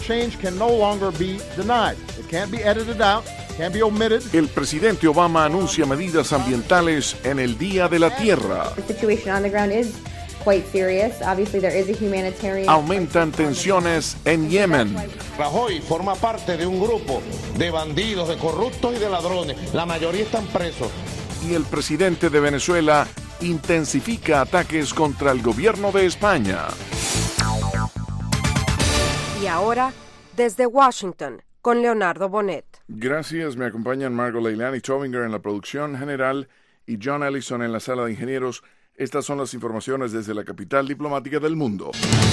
change can no longer be denied. It can't be edited out, can't be omitted. El presidente Obama anuncia medidas ambientales en el Día de la Tierra. The situation on the ground is quite serious. Obviously there is a humanitarian. Aumentan tensiones en Yemen. Rajoy forma parte de un grupo de bandidos, de corruptos y de ladrones. La mayoría están presos. Y el presidente de Venezuela intensifica ataques contra el gobierno de España. Y ahora, desde Washington, con Leonardo Bonet. Gracias, me acompañan Margot Leilani Tovinger en la producción general y John Ellison en la sala de ingenieros. Estas son las informaciones desde la capital diplomática del mundo.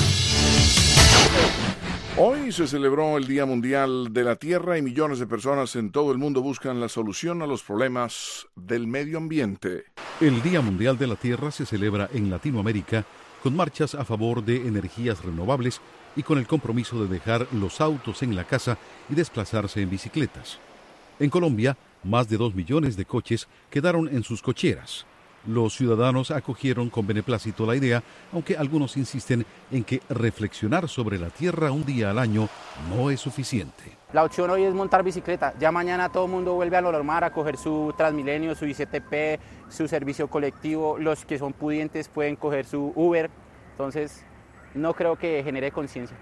Hoy se celebró el Día Mundial de la Tierra y millones de personas en todo el mundo buscan la solución a los problemas del medio ambiente. El Día Mundial de la Tierra se celebra en Latinoamérica con marchas a favor de energías renovables y con el compromiso de dejar los autos en la casa y desplazarse en bicicletas. En Colombia, más de 2 millones de coches quedaron en sus cocheras. Los ciudadanos acogieron con beneplácito la idea, aunque algunos insisten en que reflexionar sobre la tierra un día al año no es suficiente. La opción hoy es montar bicicleta. Ya mañana todo el mundo vuelve a lo normal, a coger su Transmilenio, su ICTP, su servicio colectivo. Los que son pudientes pueden coger su Uber. Entonces, no creo que genere conciencia.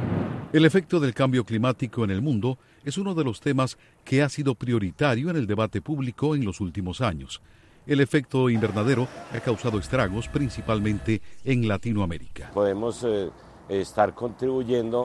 El efecto del cambio climático en el mundo es uno de los temas que ha sido prioritario en el debate público en los últimos años. El efecto invernadero ha causado estragos principalmente en Latinoamérica. Podemos estar contribuyendo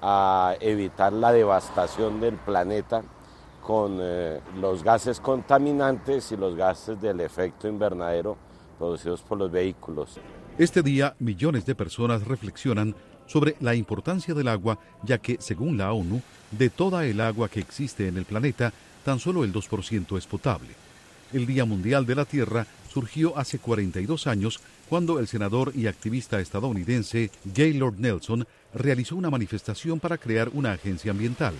a evitar la devastación del planeta con los gases contaminantes y los gases del efecto invernadero producidos por los vehículos. Este día, millones de personas reflexionan sobre la importancia del agua, ya que, según la ONU, de toda el agua que existe en el planeta, tan solo el 2% es potable. El Día Mundial de la Tierra surgió hace 42 años cuando el senador y activista estadounidense Gaylord Nelson realizó una manifestación para crear una agencia ambiental.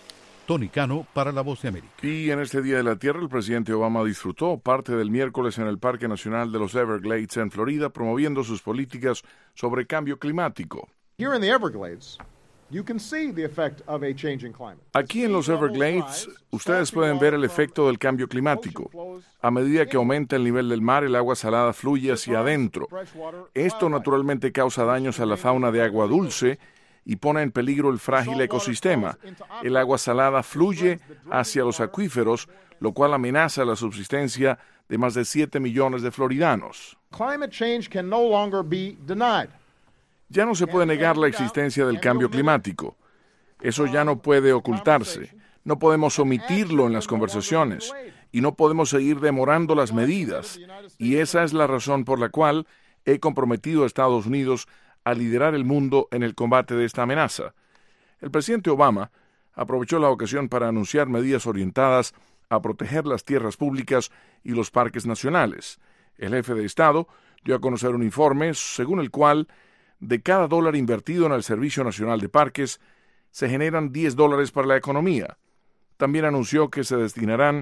Tony Cano para La Voz de América. Y en este Día de la Tierra, el presidente Obama disfrutó parte del miércoles en el Parque Nacional de los Everglades en Florida, promoviendo sus políticas sobre cambio climático. Here in the Everglades, you can see the effect of a changing climate. Aquí en los Everglades, ustedes pueden ver el efecto del cambio climático. A medida que aumenta el nivel del mar, el agua salada fluye hacia adentro. Esto naturalmente causa daños a la fauna de agua dulce y pone en peligro el frágil ecosistema. El agua salada fluye hacia los acuíferos, lo cual amenaza la subsistencia de más de 7 millones de floridanos. Climate change can no longer be denied. Ya no se puede negar la existencia del cambio climático. Eso ya no puede ocultarse. No podemos omitirlo en las conversaciones y no podemos seguir demorando las medidas. Y esa es la razón por la cual he comprometido a Estados Unidos a liderar el mundo en el combate de esta amenaza. El presidente Obama aprovechó la ocasión para anunciar medidas orientadas a proteger las tierras públicas y los parques nacionales. El jefe de Estado dio a conocer un informe según el cual de cada dólar invertido en el Servicio Nacional de Parques, se generan $10 para la economía. También anunció que se destinarán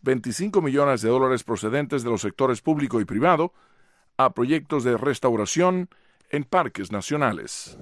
25 millones de dólares procedentes de los sectores público y privado a proyectos de restauración en parques nacionales.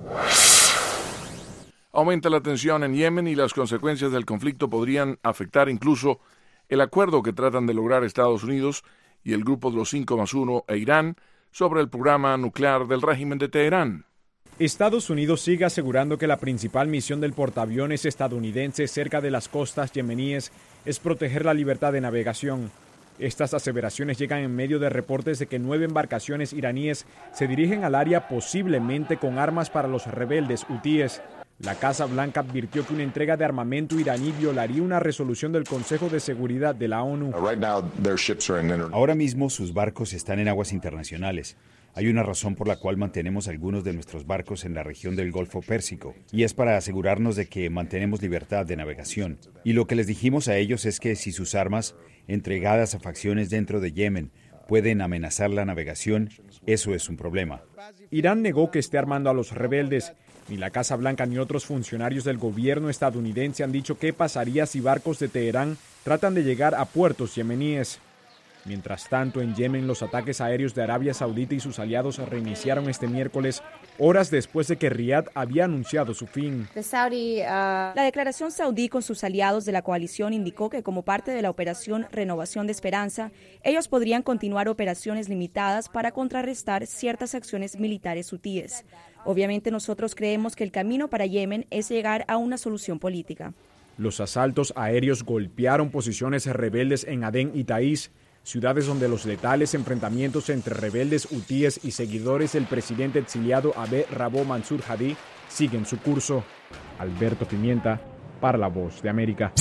Aumenta la tensión en Yemen y las consecuencias del conflicto podrían afectar incluso el acuerdo que tratan de lograr Estados Unidos y el Grupo de los 5+1 e Irán sobre el programa nuclear del régimen de Teherán. Estados Unidos sigue asegurando que la principal misión del portaaviones estadounidense cerca de las costas yemeníes es proteger la libertad de navegación. Estas aseveraciones llegan en medio de reportes de que 9 embarcaciones iraníes se dirigen al área posiblemente con armas para los rebeldes hutíes. La Casa Blanca advirtió que una entrega de armamento iraní violaría una resolución del Consejo de Seguridad de la ONU. Ahora mismo sus barcos están en aguas internacionales. Hay una razón por la cual mantenemos algunos de nuestros barcos en la región del Golfo Pérsico, y es para asegurarnos de que mantenemos libertad de navegación. Y lo que les dijimos a ellos es que si sus armas, entregadas a facciones dentro de Yemen, pueden amenazar la navegación, eso es un problema. Irán negó que esté armando a los rebeldes. Ni la Casa Blanca ni otros funcionarios del gobierno estadounidense han dicho qué pasaría si barcos de Teherán tratan de llegar a puertos yemeníes. Mientras tanto, en Yemen, los ataques aéreos de Arabia Saudita y sus aliados reiniciaron este miércoles, horas después de que Riad había anunciado su fin. La declaración saudí con sus aliados de la coalición indicó que como parte de la operación Renovación de Esperanza, ellos podrían continuar operaciones limitadas para contrarrestar ciertas acciones militares hutíes. Obviamente nosotros creemos que el camino para Yemen es llegar a una solución política. Los asaltos aéreos golpearon posiciones rebeldes en Adén y Taís, ciudades donde los letales enfrentamientos entre rebeldes hutíes y seguidores del presidente exiliado Abd Rabbo Mansur Hadi siguen su curso. Alberto Pimienta, para La Voz de América.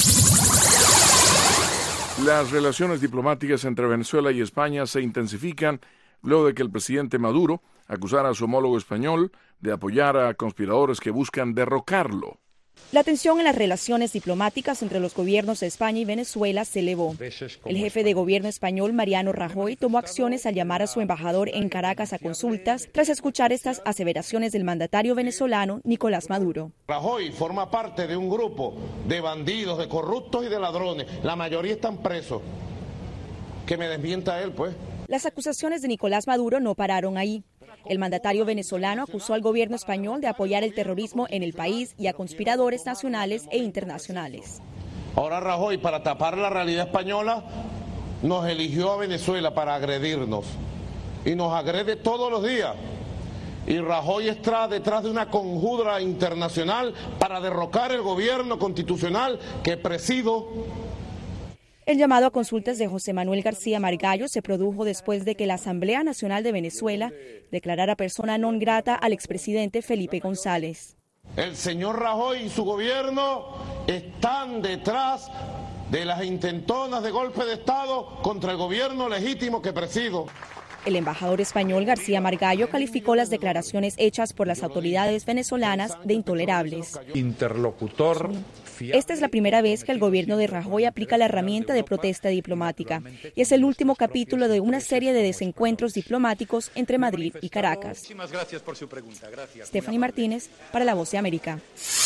Las relaciones diplomáticas entre Venezuela y España se intensifican luego de que el presidente Maduro acusara a su homólogo español de apoyar a conspiradores que buscan derrocarlo. La tensión en las relaciones diplomáticas entre los gobiernos de España y Venezuela se elevó. El jefe de gobierno español, Mariano Rajoy, tomó acciones al llamar a su embajador en Caracas a consultas tras escuchar estas aseveraciones del mandatario venezolano Nicolás Maduro. Rajoy forma parte de un grupo de bandidos, de corruptos y de ladrones. La mayoría están presos. Que me desmienta él, pues. Las acusaciones de Nicolás Maduro no pararon ahí. El mandatario venezolano acusó al gobierno español de apoyar el terrorismo en el país y a conspiradores nacionales e internacionales. Ahora Rajoy, para tapar la realidad española, nos eligió a Venezuela para agredirnos. Y nos agrede todos los días. Y Rajoy está detrás de una conjura internacional para derrocar el gobierno constitucional que presido. El llamado a consultas de José Manuel García Margallo se produjo después de que la Asamblea Nacional de Venezuela declarara persona non grata al expresidente Felipe González. El señor Rajoy y su gobierno están detrás de las intentonas de golpe de Estado contra el gobierno legítimo que presido. El embajador español García Margallo calificó las declaraciones hechas por las autoridades venezolanas de intolerables. Interlocutor. Esta es la primera vez que el gobierno de Rajoy aplica la herramienta de protesta diplomática y es el último capítulo de una serie de desencuentros diplomáticos entre Madrid y Caracas. Muchísimas gracias por su pregunta. Gracias. Stephanie Martínez, para La Voz de América.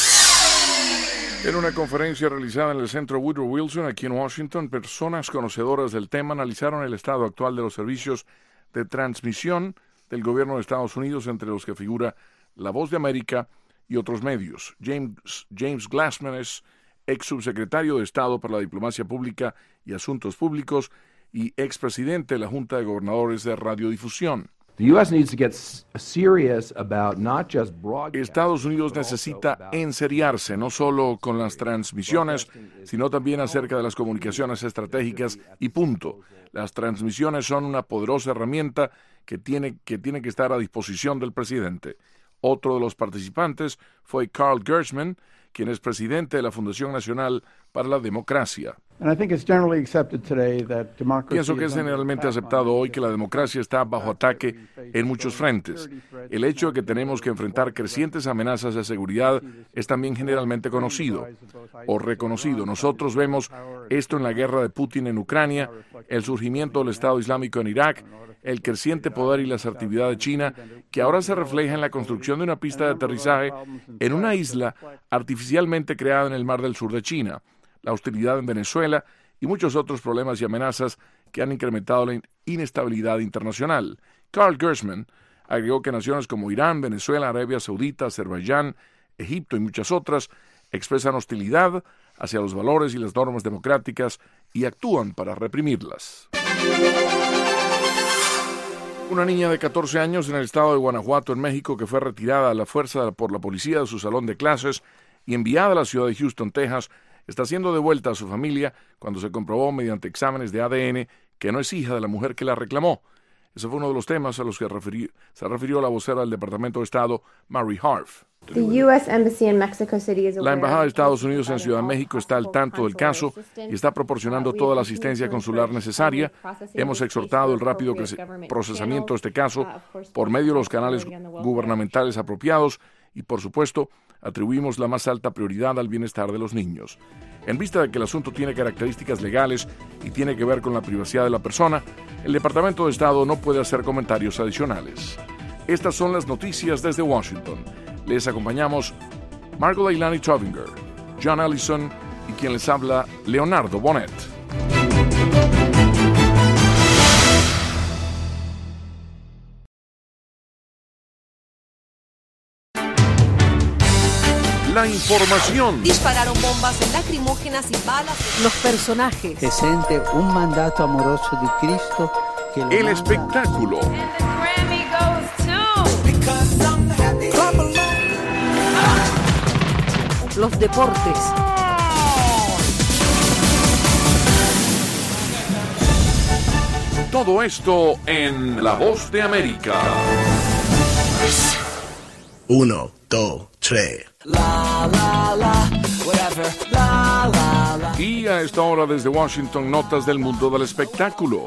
En una conferencia realizada en el Centro Woodrow Wilson, aquí en Washington, personas conocedoras del tema analizaron el estado actual de los servicios de transmisión del gobierno de Estados Unidos, entre los que figura La Voz de América y otros medios. James Glassman es ex subsecretario de Estado para la Diplomacia Pública y Asuntos Públicos y expresidente de la Junta de Gobernadores de Radiodifusión. Estados Unidos necesita enseriarse no solo con las transmisiones, sino también acerca de las comunicaciones estratégicas y punto. Las transmisiones son una poderosa herramienta que tiene que estar a disposición del presidente. Otro de los participantes fue Carl Gershman, quien es presidente de la Fundación Nacional para la Democracia. Pienso que es generalmente aceptado hoy que la democracia está bajo ataque en muchos frentes. El hecho de que tenemos que enfrentar crecientes amenazas de seguridad es también generalmente conocido o reconocido. Nosotros vemos esto en la guerra de Putin en Ucrania, el surgimiento del Estado Islámico en Irak, el creciente poder y la asertividad de China, que ahora se refleja en la construcción de una pista de aterrizaje en una isla artificialmente creada en el Mar del Sur de China, la hostilidad en Venezuela y muchos otros problemas y amenazas que han incrementado la inestabilidad internacional. Carl Gershman agregó que naciones como Irán, Venezuela, Arabia Saudita, Azerbaiyán, Egipto y muchas otras expresan hostilidad hacia los valores y las normas democráticas y actúan para reprimirlas. Una niña de 14 años en el estado de Guanajuato, en México, que fue retirada a la fuerza por la policía de su salón de clases y enviada a la ciudad de Houston, Texas, está siendo devuelta a su familia cuando se comprobó mediante exámenes de ADN que no es hija de la mujer que la reclamó. Ese fue uno de los temas a los que se refirió la vocera del Departamento de Estado, Mary Harf. La Embajada de Estados Unidos en Ciudad de México está al tanto del caso y está proporcionando toda la asistencia consular necesaria. Hemos exhortado el rápido procesamiento de este caso por medio de los canales gubernamentales apropiados y, por supuesto, atribuimos la más alta prioridad al bienestar de los niños. En vista de que el asunto tiene características legales y tiene que ver con la privacidad de la persona, el Departamento de Estado no puede hacer comentarios adicionales. Estas son las noticias desde Washington. Les acompañamos Margot Leilani Trovinger, John Ellison y quien les habla, Leonardo Bonet. La información. Dispararon bombas lacrimógenas y balas. Los personajes. Que siente un mandato amoroso de Cristo. El espectáculo. Los deportes. Todo esto en La Voz de América. 1, 2, 3. Y a esta hora desde Washington, notas del mundo del espectáculo.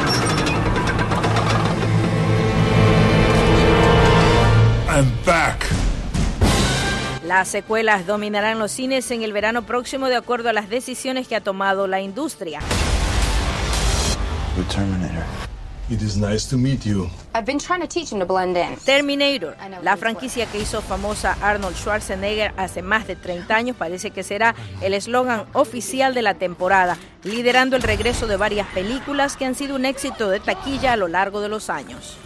I'm back. Las secuelas dominarán los cines en el verano próximo de acuerdo a las decisiones que ha tomado la industria. The Terminator. It is nice to meet you. I've been trying to teach him to blend in. Terminator, la franquicia que hizo famosa Arnold Schwarzenegger hace más de 30 años, parece que será el eslogan oficial de la temporada, liderando el regreso de varias películas que han sido un éxito de taquilla a lo largo de los años.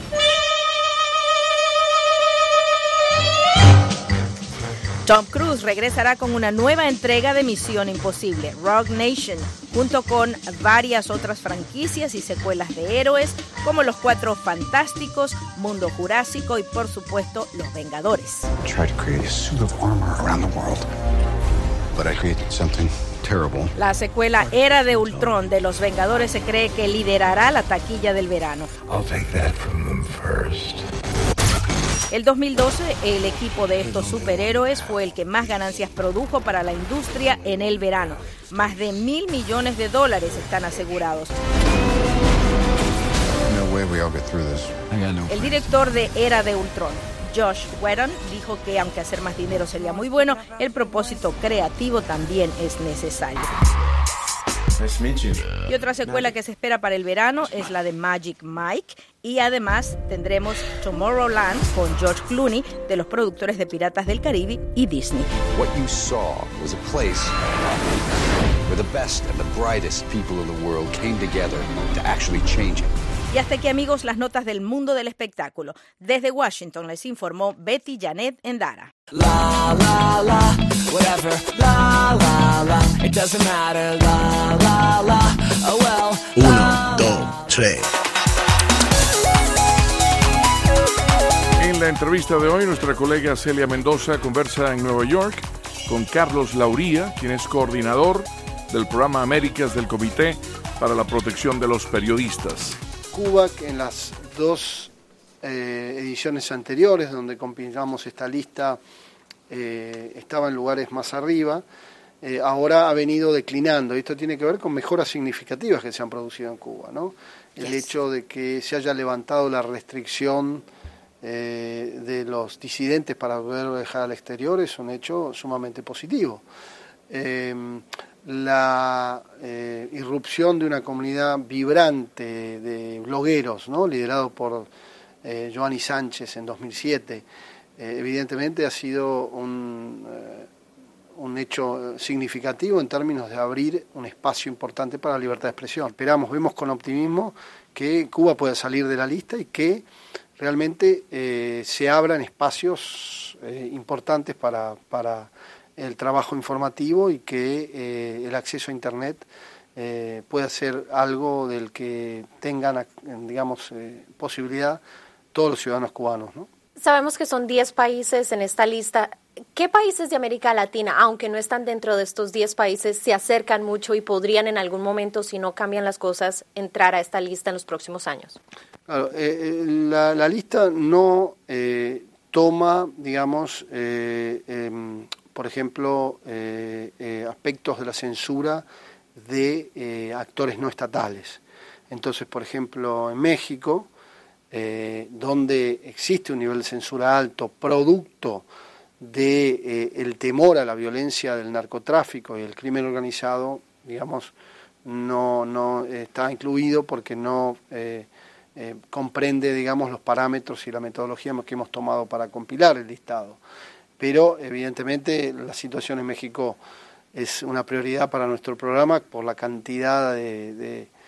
Tom Cruise regresará con una nueva entrega de Misión Imposible, Rogue Nation, junto con varias otras franquicias y secuelas de héroes como Los Cuatro Fantásticos, Mundo Jurásico y por supuesto Los Vengadores. La secuela Era de Ultron de Los Vengadores se cree que liderará la taquilla del verano. El 2012, el equipo de estos superhéroes fue el que más ganancias produjo para la industria en el verano. Más de $1,000 millones están asegurados. El director de Era de Ultron, Josh Whedon, dijo que aunque hacer más dinero sería muy bueno, el propósito creativo también es necesario. Y otra secuela que se espera para el verano es la de Magic Mike, y además tendremos Tomorrowland con George Clooney, de los productores de Piratas del Caribe y Disney. What you saw was a place where the best and the brightest people in the world came together to actually change it. Y hasta aquí, amigos, las notas del mundo del espectáculo. Desde Washington les informó Betty Janet Endara. La la la, whatever, la la la, it doesn't matter, la la la, oh well. 1, 2, 3. En la entrevista de hoy, nuestra colega Celia Mendoza conversa en Nueva York con Carlos Lauría, quien es coordinador del programa Américas del Comité para la Protección de los Periodistas. Cuba, que en las dos ediciones anteriores donde compilamos esta lista estaba en lugares más arriba, ahora ha venido declinando. Esto tiene que ver con mejoras significativas que se han producido en Cuba, ¿no? El hecho de que se haya levantado la restricción de los disidentes para poder viajar al exterior es un hecho sumamente positivo. La irrupción de una comunidad vibrante de blogueros, ¿no?, liderado por Joanny Sánchez en 2007, evidentemente ha sido un hecho significativo en términos de abrir un espacio importante para la libertad de expresión. Vemos con optimismo que Cuba pueda salir de la lista y que realmente se abran espacios importantes para el trabajo informativo y que el acceso a Internet pueda ser algo del que tengan, digamos, posibilidad todos los ciudadanos cubanos, ¿no? Sabemos que son 10 países en esta lista. ¿Qué países de América Latina, aunque no están dentro de estos 10 países, se acercan mucho y podrían en algún momento, si no cambian las cosas, entrar a esta lista en los próximos años? Claro, la lista no toma, digamos, por ejemplo, aspectos de la censura de actores no estatales. Entonces, por ejemplo, en México, donde existe un nivel de censura alto, producto de el temor a la violencia del narcotráfico y el crimen organizado, digamos, no está incluido porque no comprende, digamos, los parámetros y la metodología que hemos tomado para compilar el listado. Pero evidentemente la situación en México es una prioridad para nuestro programa por la cantidad de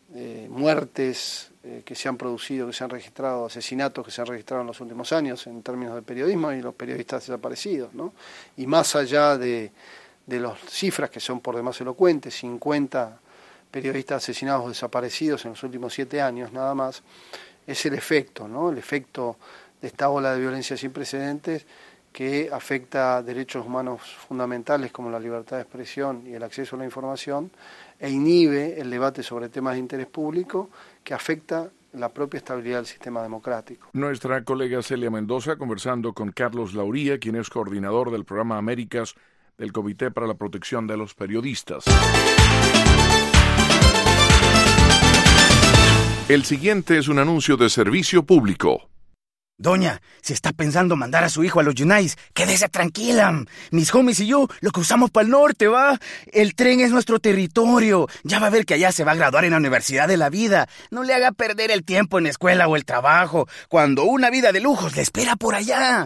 muertes que se han producido, que se han registrado, asesinatos que se han registrado en los últimos años en términos de periodismo y los periodistas desaparecidos, ¿no? Y más allá de las cifras que son por demás elocuentes, 50 periodistas asesinados o desaparecidos en los últimos 7 años nada más, es el efecto, ¿no? El efecto de esta ola de violencia sin precedentes que afecta derechos humanos fundamentales como la libertad de expresión y el acceso a la información e inhibe el debate sobre temas de interés público que afecta la propia estabilidad del sistema democrático. Nuestra colega Celia Mendoza conversando con Carlos Lauría, quien es coordinador del programa Américas del Comité para la Protección de los Periodistas. El siguiente es un anuncio de servicio público. Doña, si está pensando mandar a su hijo a los Yunais, quédese tranquila. Mis homies y yo lo cruzamos para el norte, ¿va? El tren es nuestro territorio. Ya va a ver que allá se va a graduar en la Universidad de la Vida. No le haga perder el tiempo en la escuela o el trabajo, cuando una vida de lujos le espera por allá.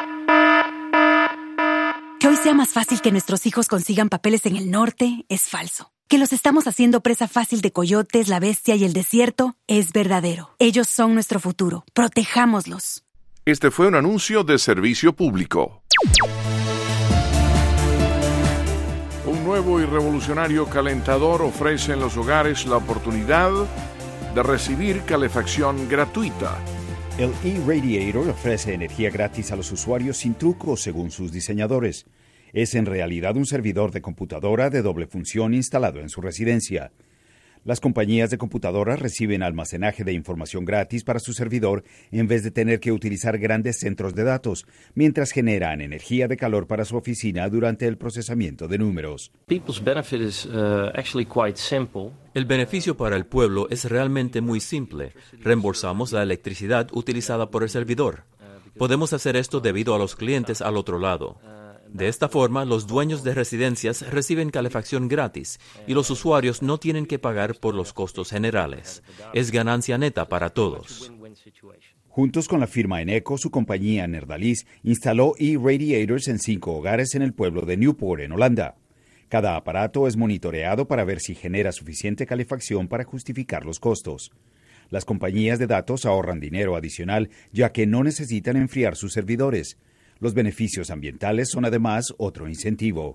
Que hoy sea más fácil que nuestros hijos consigan papeles en el norte es falso. Que los estamos haciendo presa fácil de coyotes, la bestia y el desierto es verdadero. Ellos son nuestro futuro. Protejámoslos. Este fue un anuncio de servicio público. Un nuevo y revolucionario calentador ofrece en los hogares la oportunidad de recibir calefacción gratuita. El eRadiator ofrece energía gratis a los usuarios sin trucos según sus diseñadores. Es en realidad un servidor de computadora de doble función instalado en su residencia. Las compañías de computadoras reciben almacenaje de información gratis para su servidor en vez de tener que utilizar grandes centros de datos, mientras generan energía de calor para su oficina durante el procesamiento de números. El beneficio para el pueblo es realmente muy simple. Reembolsamos la electricidad utilizada por el servidor. Podemos hacer esto debido a los clientes al otro lado. De esta forma, los dueños de residencias reciben calefacción gratis y los usuarios no tienen que pagar por los costos generales. Es ganancia neta para todos. Juntos con la firma Eneco, su compañía Nerdalis instaló eRadiators en 5 hogares en el pueblo de Newport, en Holanda. Cada aparato es monitoreado para ver si genera suficiente calefacción para justificar los costos. Las compañías de datos ahorran dinero adicional, ya que no necesitan enfriar sus servidores. Los beneficios ambientales son además otro incentivo.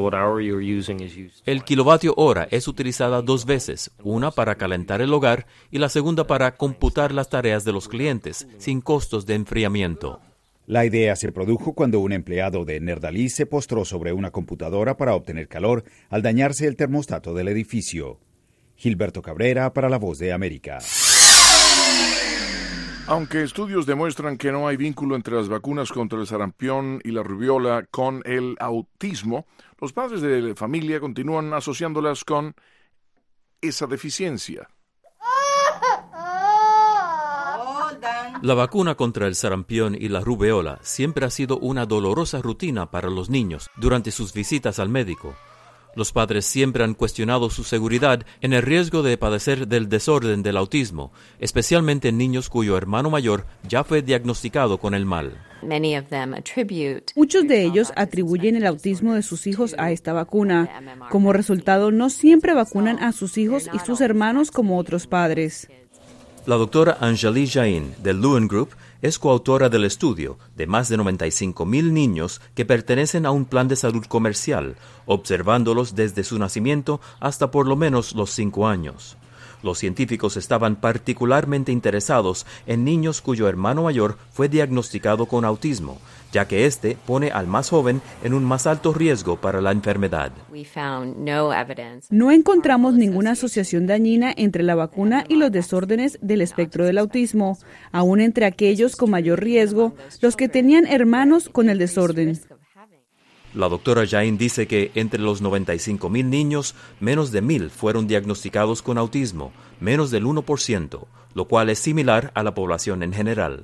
El kilovatio hora es utilizada 2 veces, una para calentar el hogar y la segunda para computar las tareas de los clientes, sin costos de enfriamiento. La idea se produjo cuando un empleado de Nerdalis se postró sobre una computadora para obtener calor al dañarse el termostato del edificio. Gilberto Cabrera para La Voz de América. Aunque estudios demuestran que no hay vínculo entre las vacunas contra el sarampión y la rubiola con el autismo, los padres de la familia continúan asociándolas con esa deficiencia. La vacuna contra el sarampión y la rubiola siempre ha sido una dolorosa rutina para los niños durante sus visitas al médico. Los padres siempre han cuestionado su seguridad en el riesgo de padecer del desorden del autismo, especialmente en niños cuyo hermano mayor ya fue diagnosticado con el mal. Muchos de ellos atribuyen el autismo de sus hijos a esta vacuna. Como resultado, no siempre vacunan a sus hijos y sus hermanos como otros padres. La doctora Anjali Jain, del Lewin Group, es coautora del estudio de más de 95,000 niños que pertenecen a un plan de salud comercial, observándolos desde su nacimiento hasta por lo menos los 5 años. Los científicos estaban particularmente interesados en niños cuyo hermano mayor fue diagnosticado con autismo, ya que este pone al más joven en un más alto riesgo para la enfermedad. No encontramos ninguna asociación dañina entre la vacuna y los desórdenes del espectro del autismo, aún entre aquellos con mayor riesgo, los que tenían hermanos con el desorden. La doctora Jain dice que entre los 95,000 niños, menos de 1,000 fueron diagnosticados con autismo, menos del 1%, lo cual es similar a la población en general.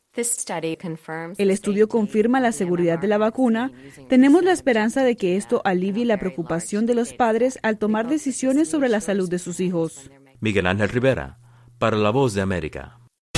El estudio confirma la seguridad de la vacuna. Tenemos la esperanza de que esto alivie la preocupación de los padres al tomar decisiones sobre la salud de sus hijos. Miguel Ángel Rivera, para La Voz de América.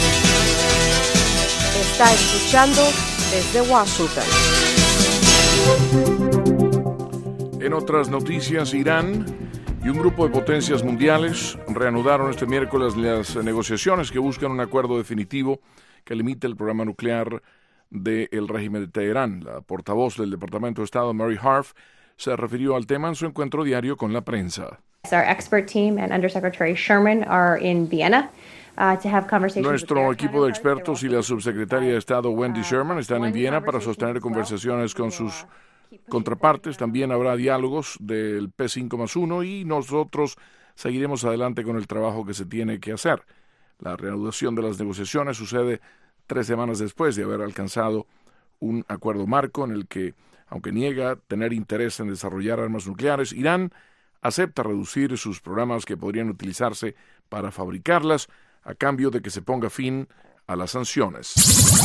Está escuchando desde Washington. En otras noticias, Irán Y un grupo de potencias mundiales reanudaron este miércoles las negociaciones que buscan un acuerdo definitivo que limite el programa nuclear del régimen de Teherán. La portavoz del Departamento de Estado, Mary Harf, se refirió al tema en su encuentro diario con la prensa. Our expert team and Undersecretary Sherman are in Vienna to have conversations. Nuestro equipo de expertos y la subsecretaria de Estado Wendy Sherman están en Viena para sostener conversaciones con sus contrapartes. También habrá diálogos del P5+1 y nosotros seguiremos adelante con el trabajo que se tiene que hacer. La reanudación de las negociaciones sucede 3 semanas después de haber alcanzado un acuerdo marco en el que, aunque niega tener interés en desarrollar armas nucleares, Irán acepta reducir sus programas que podrían utilizarse para fabricarlas a cambio de que se ponga fin a las sanciones.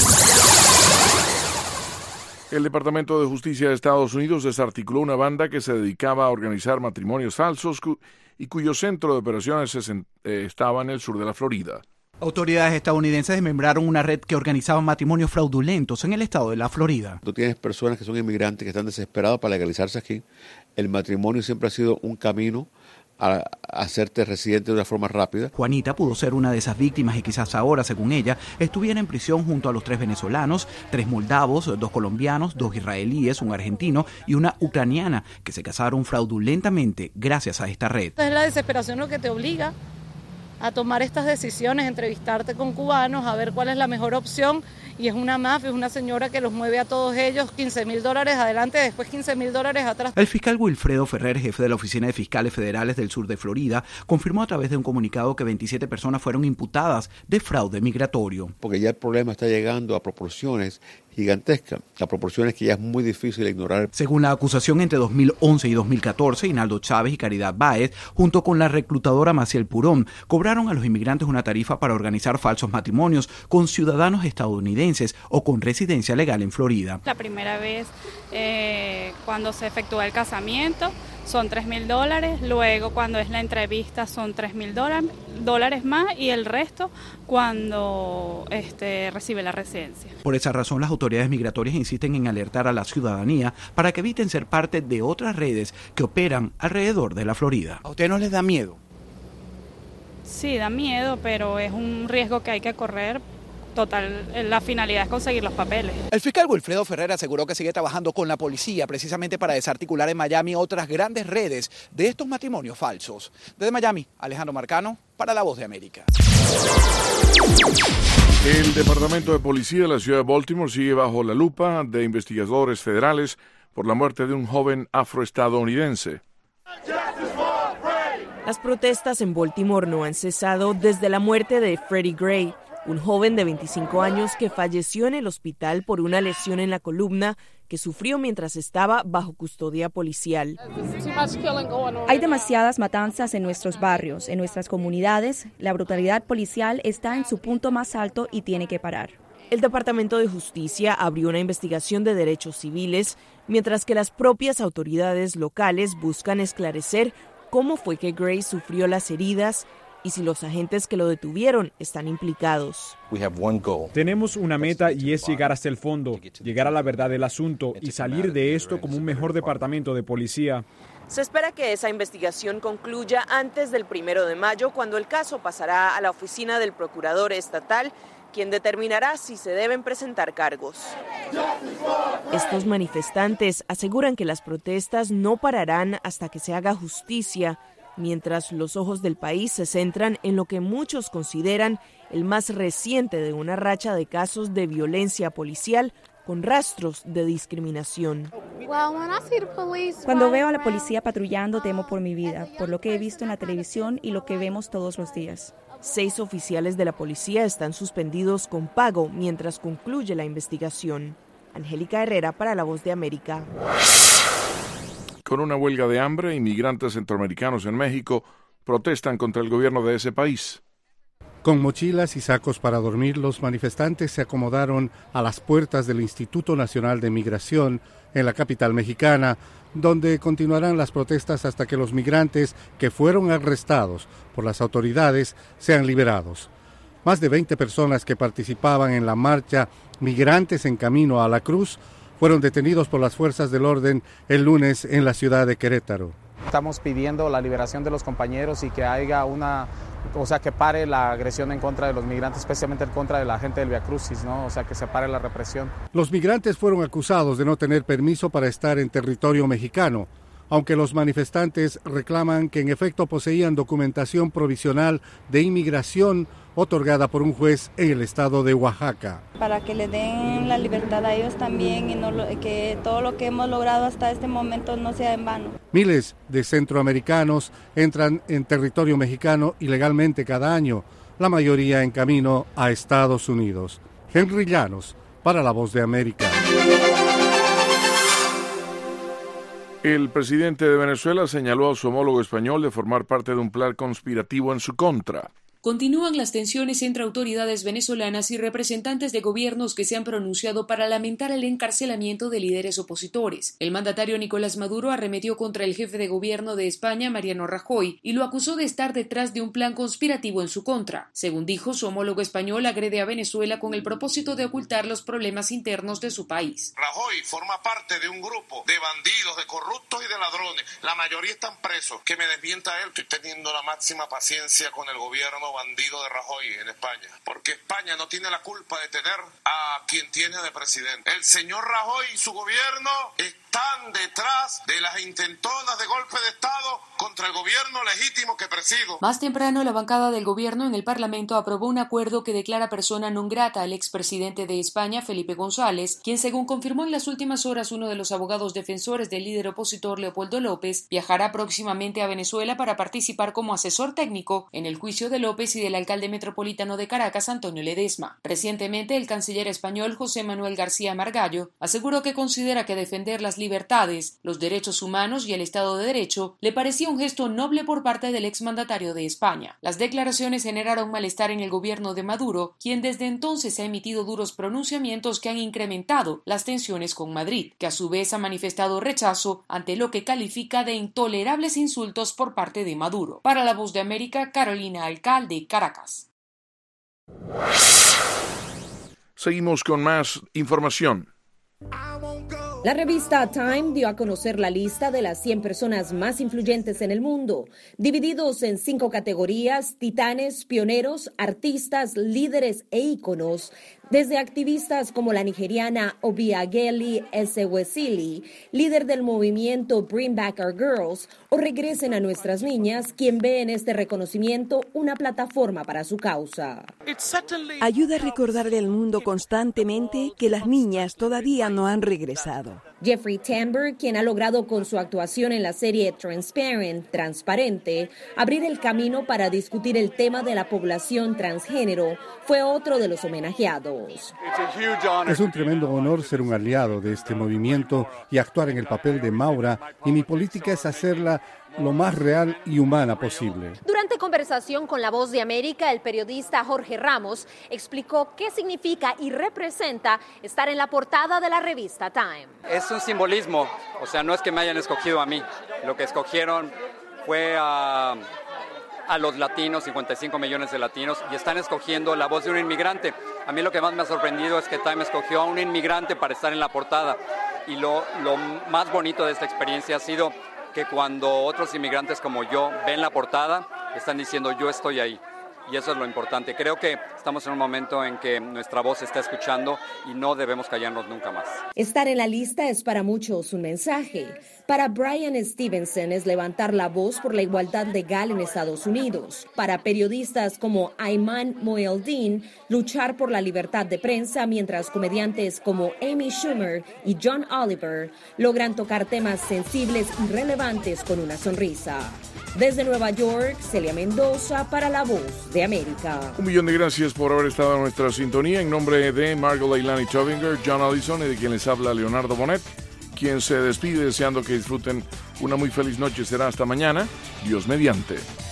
El Departamento de Justicia de Estados Unidos desarticuló una banda que se dedicaba a organizar matrimonios falsos y cuyo centro de operaciones estaba en el sur de la Florida. Autoridades estadounidenses desmembraron una red que organizaba matrimonios fraudulentos en el estado de la Florida. Tú tienes personas que son inmigrantes que están desesperados para legalizarse aquí. El matrimonio siempre ha sido un camino a hacerte residente de una forma rápida. Juanita pudo ser una de esas víctimas y quizás ahora, según ella, estuviera en prisión junto a los 3 venezolanos, 3 moldavos, 2 colombianos, 2 israelíes, un argentino y una ucraniana que se casaron fraudulentamente gracias a esta red. Es la desesperación lo que te obliga a tomar estas decisiones, entrevistarte con cubanos, a ver cuál es la mejor opción, y es una mafia, es una señora que los mueve a todos ellos, $15,000 adelante, después $15,000 atrás. El fiscal Wilfredo Ferrer, jefe de la Oficina de Fiscales Federales del sur de Florida, confirmó a través de un comunicado que 27 personas fueron imputadas de fraude migratorio. Porque ya el problema está llegando a proporciones gigantesca, a proporciones que ya es muy difícil ignorar. Según la acusación, entre 2011 y 2014, Hinaldo Chávez y Caridad Báez, junto con la reclutadora Maciel Purón, cobraron a los inmigrantes una tarifa para organizar falsos matrimonios con ciudadanos estadounidenses o con residencia legal en Florida. La primera vez cuando se efectúa el casamiento son $3,000, luego cuando es la entrevista son $3,000 más y el resto cuando recibe la residencia. Por esa razón, las autoridades migratorias insisten en alertar a la ciudadanía para que eviten ser parte de otras redes que operan alrededor de la Florida. ¿A usted no les da miedo? Sí, da miedo, pero es un riesgo que hay que correr. Total, la finalidad es conseguir los papeles. El fiscal Wilfredo Ferrer aseguró que sigue trabajando con la policía precisamente para desarticular en Miami otras grandes redes de estos matrimonios falsos. Desde Miami, Alejandro Marcano, para La Voz de América. El Departamento de Policía de la ciudad de Baltimore sigue bajo la lupa de investigadores federales por la muerte de un joven afroestadounidense. Las protestas en Baltimore no han cesado desde la muerte de Freddie Gray, un joven de 25 años que falleció en el hospital por una lesión en la columna que sufrió mientras estaba bajo custodia policial. Hay demasiadas matanzas en nuestros barrios, en nuestras comunidades. La brutalidad policial está en su punto más alto y tiene que parar. El Departamento de Justicia abrió una investigación de derechos civiles, mientras que las propias autoridades locales buscan esclarecer cómo fue que Gray sufrió las heridas y si los agentes que lo detuvieron están implicados. Tenemos una meta y es llegar hasta el fondo, llegar a la verdad del asunto y salir de esto como un mejor departamento de policía. Se espera que esa investigación concluya antes del 1 de mayo, cuando el caso pasará a la oficina del procurador estatal, quien determinará si se deben presentar cargos. Estos manifestantes aseguran que las protestas no pararán hasta que se haga justicia, mientras los ojos del país se centran en lo que muchos consideran el más reciente de una racha de casos de violencia policial con rastros de discriminación. Cuando veo a la policía patrullando, temo por mi vida, por lo que he visto en la televisión y lo que vemos todos los días. 6 oficiales de la policía están suspendidos con pago mientras concluye la investigación. Angélica Herrera para La Voz de América. Con una huelga de hambre, inmigrantes centroamericanos en México protestan contra el gobierno de ese país. Con mochilas y sacos para dormir, los manifestantes se acomodaron a las puertas del Instituto Nacional de Migración en la capital mexicana, donde continuarán las protestas hasta que los migrantes que fueron arrestados por las autoridades sean liberados. Más de 20 personas que participaban en la marcha Migrantes en Camino a la Cruz fueron detenidos por las fuerzas del orden el lunes en la ciudad de Querétaro. Estamos pidiendo la liberación de los compañeros y que haya que pare la agresión en contra de los migrantes, especialmente en contra de la gente del Via Crucis, ¿no? O sea, que se pare la represión. Los migrantes fueron acusados de no tener permiso para estar en territorio mexicano, aunque los manifestantes reclaman que en efecto poseían documentación provisional de inmigración otorgada por un juez en el estado de Oaxaca. Para que le den la libertad a ellos también y que todo lo que hemos logrado hasta este momento no sea en vano. Miles de centroamericanos entran en territorio mexicano ilegalmente cada año, la mayoría en camino a Estados Unidos. Henry Llanos, para La Voz de América. El presidente de Venezuela señaló a su homólogo español de formar parte de un plan conspirativo en su contra. Continúan las tensiones entre autoridades venezolanas y representantes de gobiernos que se han pronunciado para lamentar el encarcelamiento de líderes opositores. El mandatario Nicolás Maduro arremetió contra el jefe de gobierno de España, Mariano Rajoy, y lo acusó de estar detrás de un plan conspirativo en su contra. Según dijo, su homólogo español agrede a Venezuela con el propósito de ocultar los problemas internos de su país. Rajoy forma parte de un grupo de bandidos, de corruptos y de ladrones. La mayoría están presos. Que me desmienta él. Estoy teniendo la máxima paciencia con el gobierno bandido de Rajoy en España, porque España no tiene la culpa de tener a quien tiene de presidente. El señor Rajoy y su gobierno están detrás de las intentonas de golpe de Estado contra el gobierno legítimo que presido. Más temprano, la bancada del gobierno en el Parlamento aprobó un acuerdo que declara persona non grata al expresidente de España, Felipe González, quien, según confirmó en las últimas horas uno de los abogados defensores del líder opositor Leopoldo López, viajará próximamente a Venezuela para participar como asesor técnico en el juicio de López y del alcalde metropolitano de Caracas, Antonio Ledesma. Recientemente, el canciller español José Manuel García Margallo aseguró que considera que defender las libertades, los derechos humanos y el Estado de Derecho le parecía un gesto noble por parte del exmandatario de España. Las declaraciones generaron malestar en el gobierno de Maduro, quien desde entonces ha emitido duros pronunciamientos que han incrementado las tensiones con Madrid, que a su vez ha manifestado rechazo ante lo que califica de intolerables insultos por parte de Maduro. Para La Voz de América, Carolina Alcalde, Caracas. Seguimos con más información. La revista Time dio a conocer la lista de las 100 personas más influyentes en el mundo, divididos en 5 categorías: titanes, pioneros, artistas, líderes e íconos, desde activistas como la nigeriana Obiageli Ezewesili, líder del movimiento Bring Back Our Girls, o Regresen a Nuestras Niñas, quien ve en este reconocimiento una plataforma para su causa. Ayuda a recordarle al mundo constantemente que las niñas todavía no han regresado. Jeffrey Tambor, quien ha logrado con su actuación en la serie Transparente, abrir el camino para discutir el tema de la población transgénero, fue otro de los homenajeados. Es un tremendo honor ser un aliado de este movimiento y actuar en el papel de Maura, y mi política es hacerla lo más real y humana posible. Durante conversación con La Voz de América, el periodista Jorge Ramos explicó qué significa y representa estar en la portada de la revista Time. Es un simbolismo, o sea, no es que me hayan escogido a mí, lo que escogieron fue a los latinos, 55 millones de latinos, y están escogiendo la voz de un inmigrante. A mí lo que más me ha sorprendido es que Time escogió a un inmigrante para estar en la portada, y lo más bonito de esta experiencia ha sido que cuando otros inmigrantes como yo ven la portada, están diciendo yo estoy ahí. Y eso es lo importante. Creo que estamos en un momento en que nuestra voz se está escuchando y no debemos callarnos nunca más. Estar en la lista es para muchos un mensaje. Para Brian Stevenson es levantar la voz por la igualdad legal en Estados Unidos. Para periodistas como Ayman Moeldin, luchar por la libertad de prensa, mientras comediantes como Amy Schumer y John Oliver logran tocar temas sensibles y relevantes con una sonrisa. Desde Nueva York, Celia Mendoza para La Voz de América. 1.000.000 de gracias por haber estado en nuestra sintonía. En nombre de Margot Leilani Chovinger, John Allison y de quien les habla Leonardo Bonet, quien se despide deseando que disfruten una muy feliz noche. Será hasta mañana, Dios mediante.